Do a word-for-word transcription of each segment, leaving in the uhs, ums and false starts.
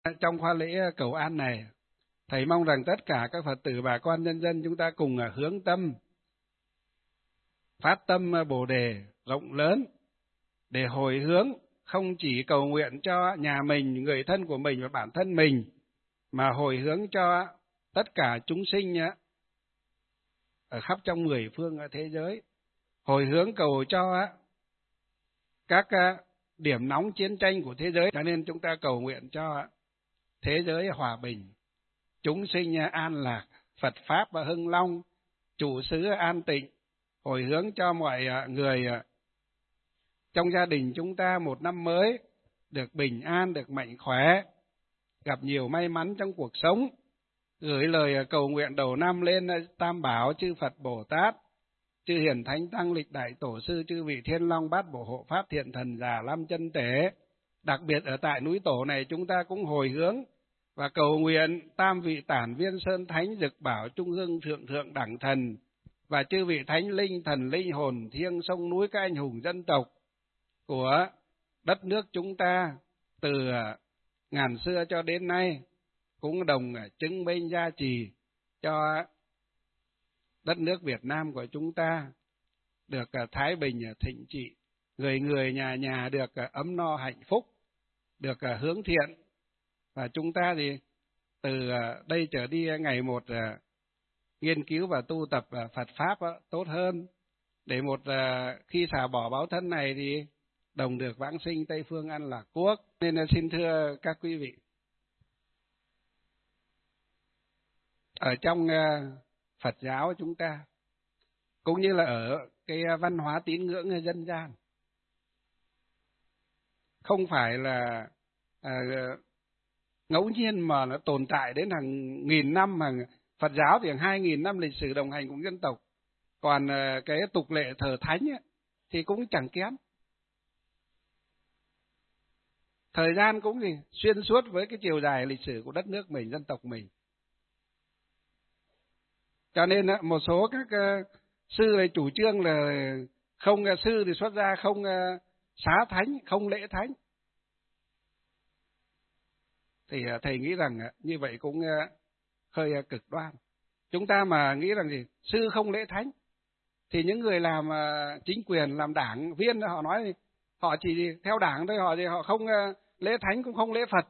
Trong khóa lễ cầu an này, thầy mong rằng tất cả các Phật tử bà con nhân dân chúng ta cùng hướng tâm, phát tâm Bồ đề rộng lớn để hồi hướng, không chỉ cầu nguyện cho nhà mình, người thân của mình và bản thân mình, mà hồi hướng cho tất cả chúng sinh ở khắp trong mười phương thế giới, hồi hướng cầu cho các điểm nóng chiến tranh của thế giới. Cho nên chúng ta cầu nguyện cho thế giới hòa bình, chúng sinh an lạc, Phật Pháp và hưng long, chủ xứ an tịnh, hồi hướng cho mọi người trong gia đình chúng ta một năm mới được bình an, được mạnh khỏe, gặp nhiều may mắn trong cuộc sống. Gửi lời cầu nguyện đầu năm lên Tam Bảo, chư Phật Bồ Tát, chư Hiền Thánh Tăng, lịch đại tổ sư, chư vị Thiên Long Bát Bộ Hộ Pháp, Thiện Thần Già Lam Chân Tế. Đặc biệt ở tại núi Tổ này chúng ta cũng hồi hướng và cầu nguyện tam vị Tản Viên Sơn Thánh, Dực Bảo Trung Hưng Thượng Thượng Đẳng Thần và chư vị Thánh Linh, Thần Linh, Hồn Thiêng, sông núi các anh hùng dân tộc của đất nước chúng ta từ ngàn xưa cho đến nay, cũng đồng chứng minh gia trì cho đất nước Việt Nam của chúng ta được thái bình thịnh trị, người người nhà nhà được ấm no hạnh phúc, được hướng thiện. Và chúng ta thì từ đây trở đi ngày một nghiên cứu và tu tập Phật Pháp tốt hơn, để một khi xả bỏ báo thân này thì đồng được vãng sinh Tây Phương An Lạc Quốc. Nên xin thưa các quý vị, ở trong Phật giáo chúng ta, cũng như là ở cái văn hóa tín ngưỡng dân gian, không phải là à, ngẫu nhiên mà nó tồn tại đến hàng nghìn năm. Hàng Phật giáo thì hàng hai nghìn năm lịch sử đồng hành cùng dân tộc, còn cái tục lệ thờ thánh ấy, thì cũng chẳng kém. Thời gian cũng gì xuyên suốt với cái chiều dài lịch sử của đất nước mình, dân tộc mình. Cho nên một số các sư này chủ trương là không sư thì xuất ra không xá thánh, không lễ thánh. Thì thầy nghĩ rằng như vậy cũng hơi cực đoan. Chúng ta mà nghĩ rằng gì sư không lễ thánh, thì những người làm chính quyền, làm đảng viên họ nói họ chỉ theo đảng thôi, họ thì họ không lễ thánh cũng không lễ Phật.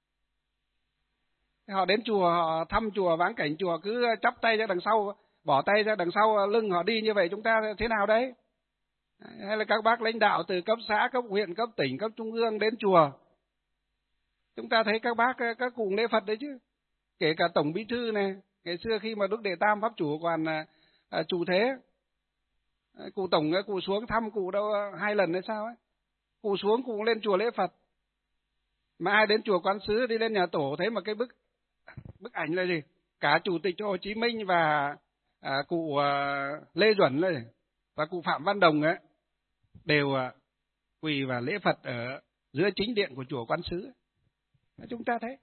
Họ đến chùa, họ thăm chùa, vãng cảnh chùa, cứ chắp tay ra đằng sau, bỏ tay ra đằng sau lưng họ đi như vậy, chúng ta thế nào đấy? Hay là các bác lãnh đạo từ cấp xã, cấp huyện, cấp tỉnh, cấp trung ương đến chùa, chúng ta thấy các bác các cụ lễ Phật đấy chứ. Kể cả Tổng Bí thư này, ngày xưa khi mà Đức Đệ Tam Pháp Chủ còn à, chủ thế, cụ Tổng cụ xuống thăm cụ đâu hai lần hay sao ấy, cụ xuống cụ lên chùa lễ Phật. Mà ai đến chùa Quán Sứ, đi lên nhà Tổ thấy một cái bức bức ảnh là gì? Cả Chủ tịch Hồ Chí Minh và à, cụ à, Lê Duẩn này, và cụ Phạm Văn Đồng ấy, đều à, quỳ và lễ Phật ở giữa chính điện của chùa Quán Sứ. Chúng ta thấy.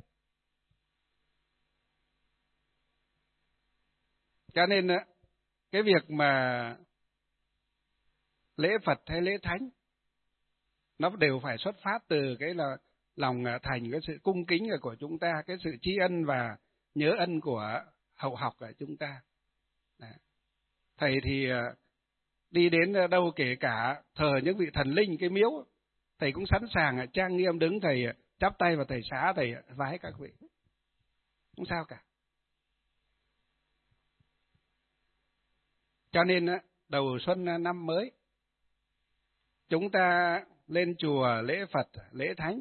Cho nên cái việc mà lễ Phật hay lễ Thánh nó đều phải xuất phát từ cái là lòng thành, cái sự cung kính của chúng ta, cái sự tri ân và nhớ ân của hậu học của chúng ta. Thầy thì đi đến đâu, kể cả thờ những vị thần linh, cái miếu, thầy cũng sẵn sàng trang nghiêm đứng, thầy chắp tay và thầy xá, thầy vái các vị, không sao cả. Cho nên đầu xuân năm mới, chúng ta lên chùa lễ Phật, lễ Thánh,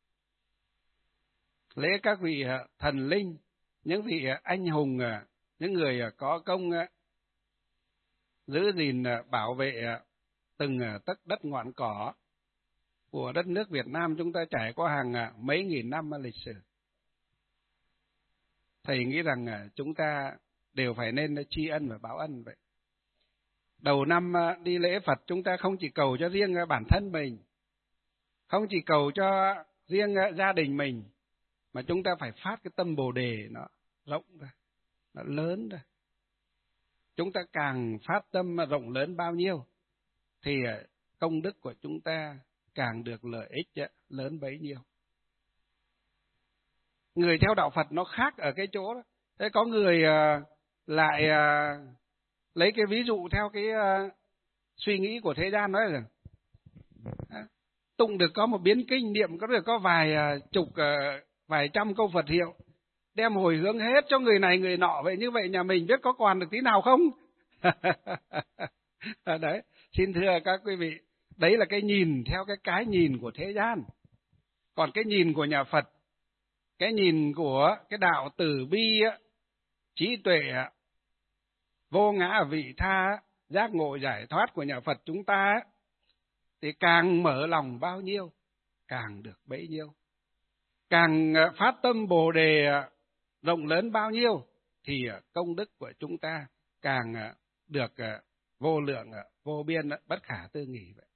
lễ các vị thần linh, những vị anh hùng, những người có công giữ gìn, bảo vệ từng tấc đất ngọn cỏ của đất nước Việt Nam chúng ta trải qua hàng mấy nghìn năm lịch sử. Thầy nghĩ rằng chúng ta đều phải nên tri ân và báo ân vậy. Đầu năm đi lễ Phật, chúng ta không chỉ cầu cho riêng bản thân mình, không chỉ cầu cho riêng gia đình mình, mà chúng ta phải phát cái tâm Bồ đề nó rộng ra, nó lớn ra. Chúng ta càng phát tâm rộng lớn bao nhiêu thì công đức của chúng ta càng được lợi ích lớn bấy nhiêu. người theo đạo Phật nó khác ở cái chỗ đó. Thế có người uh, lại uh, lấy cái ví dụ theo cái uh, suy nghĩ của thế gian nói rằng uh, tụng được có một biến kinh, niệm có được có vài uh, chục uh, vài trăm câu Phật hiệu, đem hồi hướng hết cho người này người nọ, vậy như vậy nhà mình biết có còn được tí nào không? Đấy, xin thưa các quý vị, đấy là cái nhìn theo cái cái nhìn của thế gian. Còn cái nhìn của nhà Phật, cái nhìn của cái đạo từ bi, trí tuệ, vô ngã vị tha, giác ngộ giải thoát của nhà Phật chúng ta, thì càng mở lòng bao nhiêu, càng được bấy nhiêu. Càng phát tâm Bồ Đề rộng lớn bao nhiêu, thì công đức của chúng ta càng được vô lượng, vô biên, bất khả tư nghì vậy.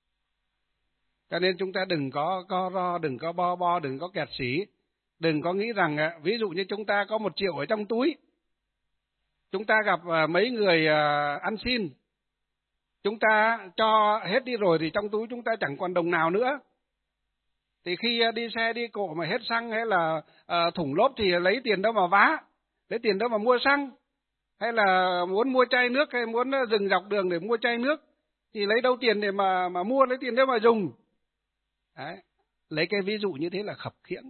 Cho nên chúng ta đừng có co ro, đừng có bo bo, đừng có kẹt xỉ, đừng có nghĩ rằng ví dụ như chúng ta có một triệu ở trong túi, chúng ta gặp mấy người ăn xin, chúng ta cho hết đi rồi thì trong túi chúng ta chẳng còn đồng nào nữa. Thì khi đi xe đi cộ mà hết xăng hay là thủng lốp thì lấy tiền đâu mà vá, lấy tiền đâu mà mua xăng, hay là muốn mua chai nước hay muốn dừng dọc đường để mua chai nước thì lấy đâu tiền để mà mà mua, lấy tiền đâu mà dùng. Đấy, lấy cái ví dụ như thế là khập khiễng.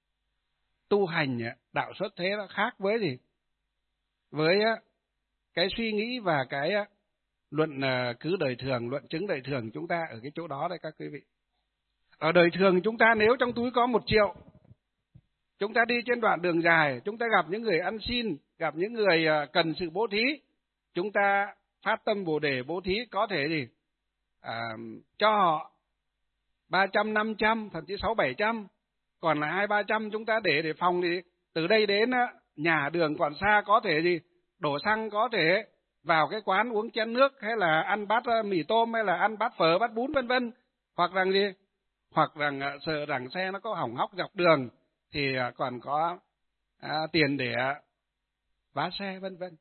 Tu hành đạo xuất thế nó khác với gì? Với cái suy nghĩ và cái luận cứ đời thường, luận chứng đời thường chúng ta ở cái chỗ đó đấy các quý vị. Ở đời thường chúng ta nếu trong túi có một triệu, chúng ta đi trên đoạn đường dài, chúng ta gặp những người ăn xin, gặp những người cần sự bố thí, chúng ta phát tâm Bồ Đề bố thí, có thể gì à, cho họ ba trăm, năm trăm, thậm chí sáu bảy trăm, còn lại hai ba trăm chúng ta để để phòng thì từ đây đến nhà đường còn xa, có thể gì đổ xăng, có thể vào cái quán uống chén nước, hay là ăn bát mì tôm, hay là ăn bát phở, bát bún vân vân, hoặc rằng gì, hoặc rằng sợ rằng xe nó có hỏng hóc dọc đường thì còn có à, tiền để vá xe vân vân.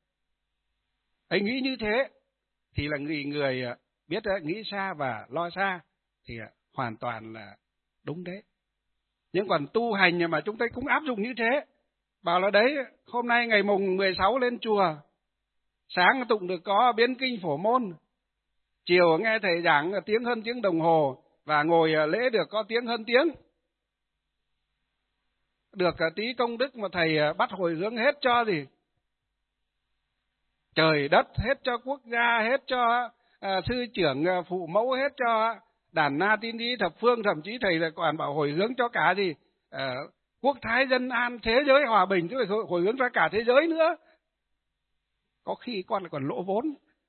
Ấy nghĩ như thế thì là người người biết nghĩ xa và lo xa thì hoàn toàn là đúng đấy. Nhưng còn tu hành mà chúng ta cũng áp dụng như thế, bảo là đấy hôm nay ngày mùng mười sáu lên chùa, sáng tụng được có biến kinh Phổ Môn, chiều nghe thầy giảng tiếng hơn tiếng đồng hồ, và ngồi lễ được có tiếng hơn tiếng, được tí công đức mà thầy bắt hồi hướng hết cho gì trời đất, hết cho quốc gia, hết cho à, sư trưởng phụ mẫu, hết cho đàn na tín lý thập phương, thậm chí thầy là còn bảo hồi hướng cho cả gì à, quốc thái dân an, thế giới hòa bình, chứ phải hồi hướng ra cả thế giới nữa. Có khi con lại còn lỗ vốn.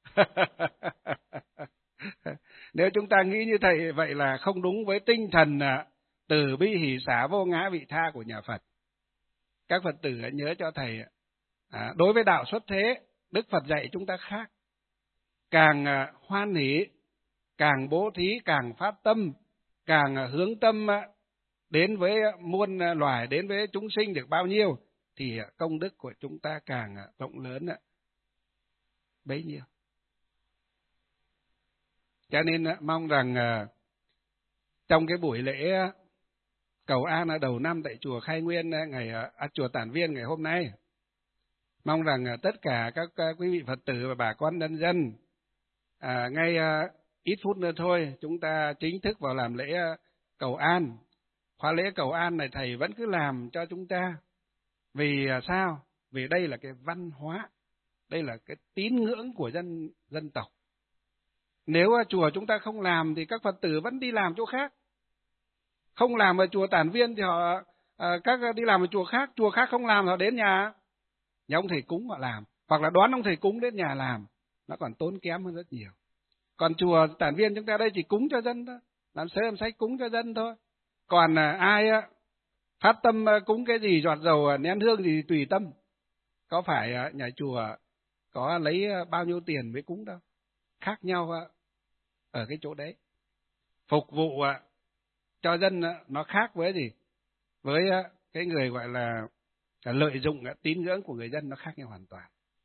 Nếu chúng ta nghĩ như thầy vậy là không đúng với tinh thần từ bi hỷ xả vô ngã vị tha của nhà Phật. Các Phật tử hãy nhớ cho thầy, à, đối với đạo xuất thế, Đức Phật dạy chúng ta khác. Càng hoan hỷ, càng bố thí, càng phát tâm, càng hướng tâm đến với muôn loài, đến với chúng sinh được bao nhiêu, thì công đức của chúng ta càng rộng lớn bấy nhiêu. Cho nên mong rằng trong cái buổi lễ cầu an ở đầu năm tại chùa Khai Nguyên, ngày à, chùa Tản Viên ngày hôm nay, mong rằng tất cả các quý vị Phật tử và bà con nhân dân à, ngay à, ít phút nữa thôi chúng ta chính thức vào làm lễ cầu an. Khóa lễ cầu an này thầy vẫn cứ làm cho chúng ta. Vì sao? Vì đây là cái văn hóa, đây là cái tín ngưỡng của dân dân tộc. Nếu chùa chúng ta không làm thì các Phật tử vẫn đi làm chỗ khác. Không làm ở chùa Tản Viên thì họ à, các đi làm ở chùa khác, chùa khác không làm họ đến nhà nhà ông thầy cúng họ làm, hoặc là đón ông thầy cúng đến nhà làm, nó còn tốn kém hơn rất nhiều. Còn chùa Tản Viên chúng ta đây chỉ cúng cho dân thôi, làm sớ làm sách cúng cho dân thôi. Còn à, ai á phát tâm cúng cái gì, giọt dầu nén hương gì tùy tâm, có phải à, nhà chùa có lấy bao nhiêu tiền mới cúng đâu. Khác nhau à, ở cái chỗ đấy. Phục vụ à, cho dân à, nó khác với gì, với à, cái người gọi là à, lợi dụng à, tín ngưỡng của người dân, nó khác nhau hoàn toàn.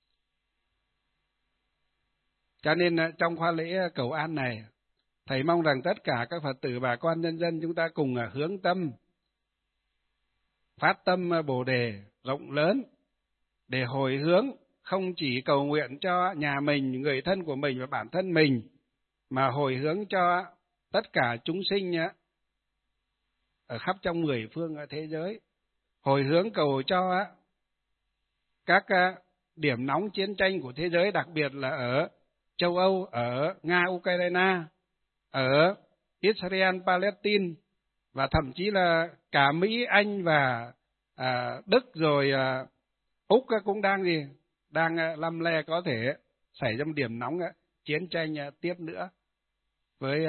Cho nên à, trong khóa lễ cầu an này, thầy mong rằng tất cả các Phật tử bà con nhân dân chúng ta cùng à, hướng tâm phát tâm Bồ đề rộng lớn để hồi hướng, không chỉ cầu nguyện cho nhà mình, người thân của mình và bản thân mình, mà hồi hướng cho tất cả chúng sinh ở khắp trong mười phương thế giới. Hồi hướng cầu cho các điểm nóng chiến tranh của thế giới, đặc biệt là ở châu Âu, ở Nga, Ukraine, ở Israel, Palestine, và thậm chí là cả Mỹ, Anh và à, Đức rồi à, Úc cũng đang gì đang lăm le có thể xảy ra một điểm nóng chiến tranh tiếp nữa với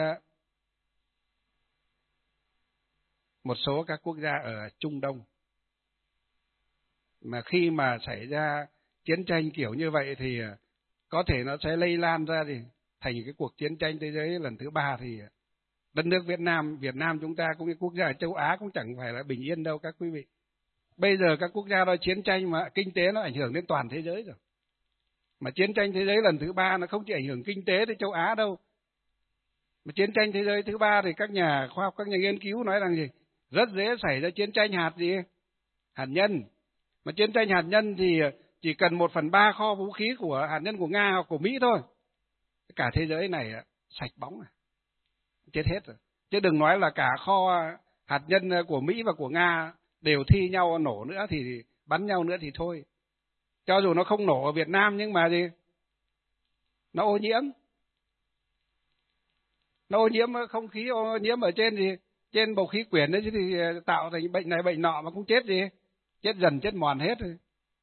một số các quốc gia ở Trung Đông. Mà khi mà xảy ra chiến tranh kiểu như vậy thì có thể nó sẽ lây lan ra thì thành cái cuộc chiến tranh thế giới lần thứ ba, thì đất nước Việt Nam, Việt Nam chúng ta cũng như quốc gia ở châu Á cũng chẳng phải là bình yên đâu các quý vị. Bây giờ các quốc gia đó chiến tranh mà kinh tế nó ảnh hưởng đến toàn thế giới rồi. Mà chiến tranh thế giới lần thứ ba nó không chỉ ảnh hưởng kinh tế đến châu Á đâu. Mà chiến tranh thế giới thứ ba thì các nhà khoa học, các nhà nghiên cứu nói rằng gì? Rất dễ xảy ra chiến tranh hạt gì? Hạt nhân. Mà chiến tranh hạt nhân thì chỉ cần một phần ba kho vũ khí của hạt nhân của Nga hoặc của Mỹ thôi. Cả thế giới này sạch bóng à. Chết hết rồi. Chứ đừng nói là cả kho hạt nhân của Mỹ và của Nga đều thi nhau nổ nữa thì bắn nhau nữa thì thôi. Cho dù nó không nổ ở Việt Nam nhưng mà gì? Nó ô nhiễm. Nó ô nhiễm không khí, ô nhiễm ở trên gì? Trên bầu khí quyển đấy thì tạo thành bệnh này bệnh nọ mà cũng chết gì? Chết dần chết mòn hết rồi.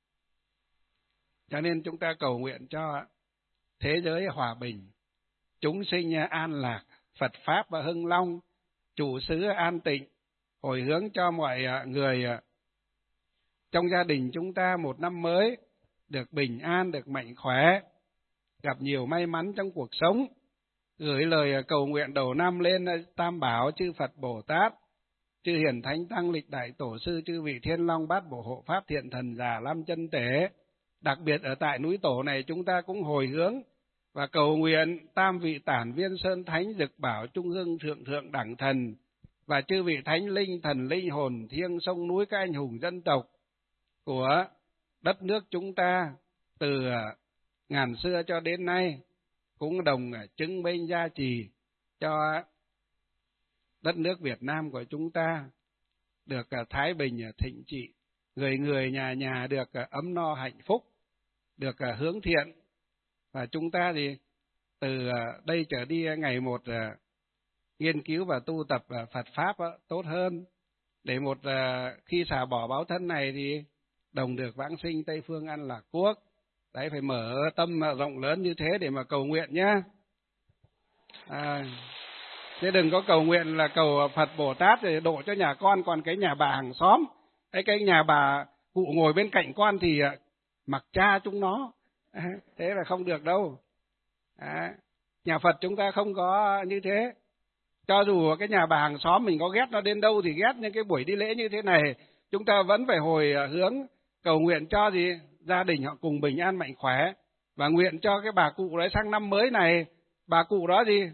Cho nên chúng ta cầu nguyện cho thế giới hòa bình, chúng sinh an lạc, Phật Pháp và hưng long, chủ xứ an tịnh, hồi hướng cho mọi người trong gia đình chúng ta một năm mới được bình an, được mạnh khỏe, gặp nhiều may mắn trong cuộc sống. Gửi lời cầu nguyện đầu năm lên Tam Bảo, chư Phật Bồ Tát, chư Hiền Thánh Tăng, lịch đại tổ sư, chư vị Thiên Long Bát Bộ Hộ Pháp, Thiện Thần, Già Lam, Chân Tế. Đặc biệt ở tại núi Tổ này chúng ta cũng hồi hướng và cầu nguyện tam vị Tản Viên Sơn Thánh, Dực Bảo, Trung Hưng, Thượng Thượng Đẳng Thần và chư vị Thánh Linh, Thần Linh, Hồn Thiêng, sông núi các anh hùng dân tộc của đất nước chúng ta từ ngàn xưa cho đến nay, cũng đồng chứng minh gia trì cho đất nước Việt Nam của chúng ta được thái bình thịnh trị, người người nhà nhà được ấm no hạnh phúc, được hướng thiện. Và chúng ta thì từ đây trở đi ngày một nghiên cứu và tu tập Phật Pháp tốt hơn, để một khi xả bỏ báo thân này thì đồng được vãng sinh Tây Phương An Lạc Quốc. Đấy, phải mở tâm rộng lớn như thế để mà cầu nguyện nhá. À, chứ đừng có cầu nguyện là cầu Phật Bồ Tát để độ cho nhà con, còn cái nhà bà hàng xóm, cái cái nhà bà cụ ngồi bên cạnh con thì mặc cha chúng nó. À, thế là không được đâu. À, nhà Phật chúng ta không có như thế. Cho dù cái nhà bà hàng xóm mình có ghét nó đến đâu thì ghét, nhưng cái buổi đi lễ như thế này chúng ta vẫn phải hồi hướng cầu nguyện cho gì? Gia đình họ cùng bình an mạnh khỏe, và nguyện cho cái bà cụ đấy sang năm mới này, bà cụ đó gì?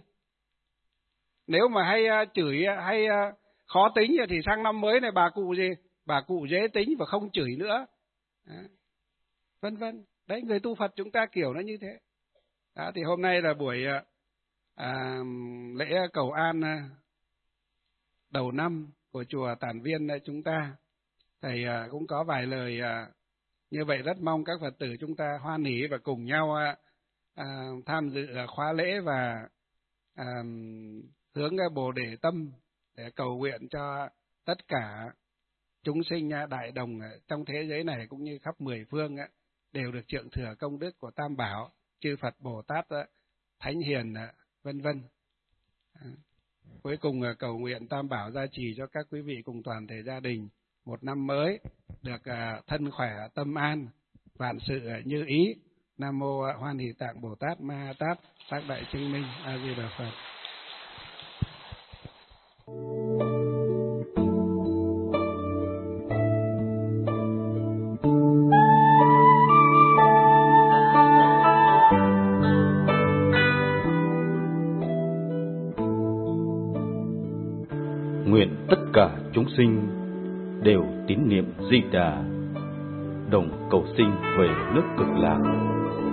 Nếu mà hay chửi, hay khó tính thì sang năm mới này bà cụ gì? Bà cụ dễ tính và không chửi nữa. À, vân vân. Đấy, người tu Phật chúng ta kiểu nó như thế. Đó, thì hôm nay là buổi à, lễ cầu an đầu năm của chùa Tản Viên chúng ta. Thầy à, cũng có vài lời à, như vậy, rất mong các Phật tử chúng ta hoan hỷ và cùng nhau à, à, tham dự khóa lễ và à, hướng Bồ Đề tâm để cầu nguyện cho tất cả chúng sinh đại đồng trong thế giới này cũng như khắp mười phương đều được trượng thừa công đức của Tam Bảo, chư Phật Bồ Tát, Thánh Hiền, vân vân. Cuối cùng cầu nguyện Tam Bảo gia trì cho các quý vị cùng toàn thể gia đình một năm mới được thân khỏe, tâm an, vạn sự như ý. Nam mô Hoan Hỷ Tạng Bồ Tát Ma Ha Tát, Tác Đại Chứng Minh. A Di Đà Phật. Nguyện tất cả chúng sinh đều tín niệm Di Đà, đồng cầu sinh về nước Cực Lạc.